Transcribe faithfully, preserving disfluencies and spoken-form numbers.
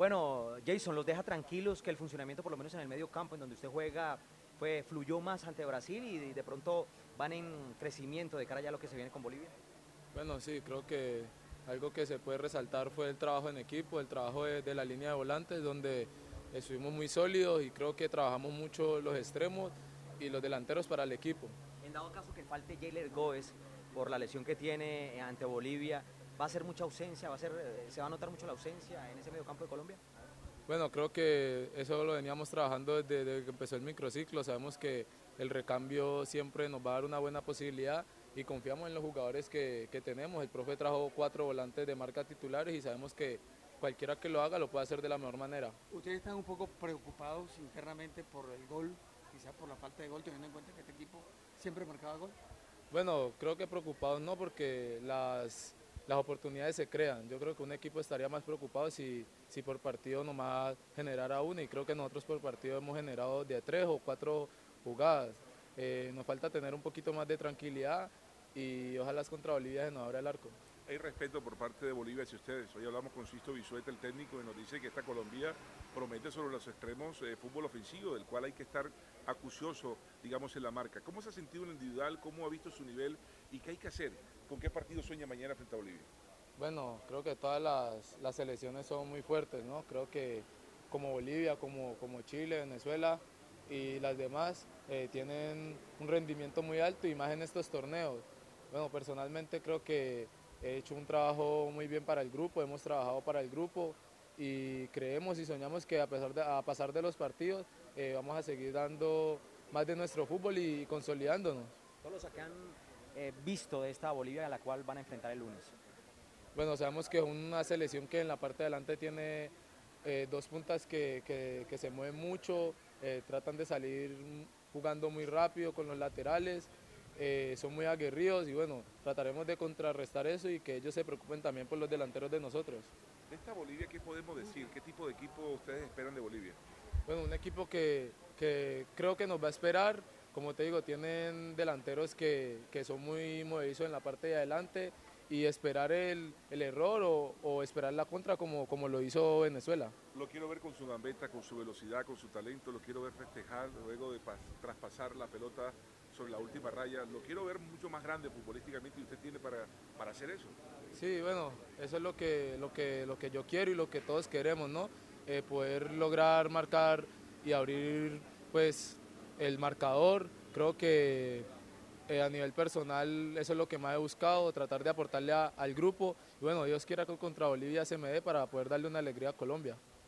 Bueno, Jason, ¿los deja tranquilos que el funcionamiento, por lo menos en el medio campo, en donde usted juega, fue, fluyó más ante Brasil y de pronto van en crecimiento de cara ya a lo que se viene con Bolivia? Bueno, sí, creo que algo que se puede resaltar fue el trabajo en equipo, el trabajo de, de la línea de volantes, donde estuvimos muy sólidos y creo que trabajamos mucho los extremos y los delanteros para el equipo. En dado caso que falte Jailer Góez por la lesión que tiene eh, ante Bolivia, ¿va a ser mucha ausencia? ¿Va a ser, eh, ¿Se va a notar mucho la ausencia en ese medio campo de Colombia? Bueno, creo que eso lo veníamos trabajando desde, desde que empezó el microciclo. Sabemos que el recambio siempre nos va a dar una buena posibilidad y confiamos en los jugadores que, que tenemos. El profe trajo cuatro volantes de marca titulares y sabemos que cualquiera que lo haga lo puede hacer de la mejor manera. Ustedes están un poco preocupados internamente por el gol, quizás por la falta de gol, teniendo en cuenta que este equipo siempre marcaba gol. Bueno, creo que preocupados no, porque las, las oportunidades se crean. Yo creo que un equipo estaría más preocupado si, si por partido nomás generara una, y creo que nosotros por partido hemos generado de tres o cuatro jugadas. Eh, nos falta tener un poquito más de tranquilidad y ojalá contra Bolivia se nos abra el arco. Hay respeto por parte de Bolivia hacia ustedes. Hoy hablamos con Sisto Bisueta, el técnico, y nos dice que esta Colombia promete sobre los extremos eh, fútbol ofensivo, del cual hay que estar acucioso, digamos, en la marca. ¿Cómo se ha sentido en el individual? ¿Cómo ha visto su nivel? ¿Y qué hay que hacer? ¿Con qué partido sueña mañana frente a Bolivia? Bueno, creo que todas las, las selecciones son muy fuertes, ¿no? Creo que como Bolivia, como, como Chile, Venezuela y las demás eh, tienen un rendimiento muy alto y más en estos torneos. Bueno, personalmente creo que he hecho un trabajo muy bien para el grupo, hemos trabajado para el grupo y creemos y soñamos que a, pesar de, a pasar de los partidos eh, vamos a seguir dando más de nuestro fútbol y, y consolidándonos. Todos los que han eh, visto de esta Bolivia a la cual van a enfrentar el lunes. Bueno, sabemos que es una selección que en la parte de adelante tiene eh, dos puntas que, que, que se mueven mucho, eh, tratan de salir jugando muy rápido con los laterales, eh, son muy aguerridos y bueno, trataremos de contrarrestar eso y que ellos se preocupen también por los delanteros de nosotros. De esta Bolivia, ¿qué podemos decir? ¿Qué tipo de equipo ustedes esperan de Bolivia? Bueno, un equipo que, que creo que nos va a esperar, como te digo, tienen delanteros que, que son muy movedizos en la parte de adelante y esperar el, el error o, o esperar la contra como, como lo hizo Venezuela. Lo quiero ver con su gambeta, con su velocidad, con su talento, lo quiero ver festejar luego de traspasar la pelota sobre la última raya, lo quiero ver mucho más grande futbolísticamente y usted tiene para, para hacer eso. Sí, bueno, eso es lo que, lo, que, lo que yo quiero y lo que todos queremos, ¿no? Eh, poder lograr marcar y abrir pues el marcador. Creo que eh, a nivel personal eso es lo que más he buscado, tratar de aportarle a, al grupo y bueno, Dios quiera que contra Bolivia se me dé para poder darle una alegría a Colombia.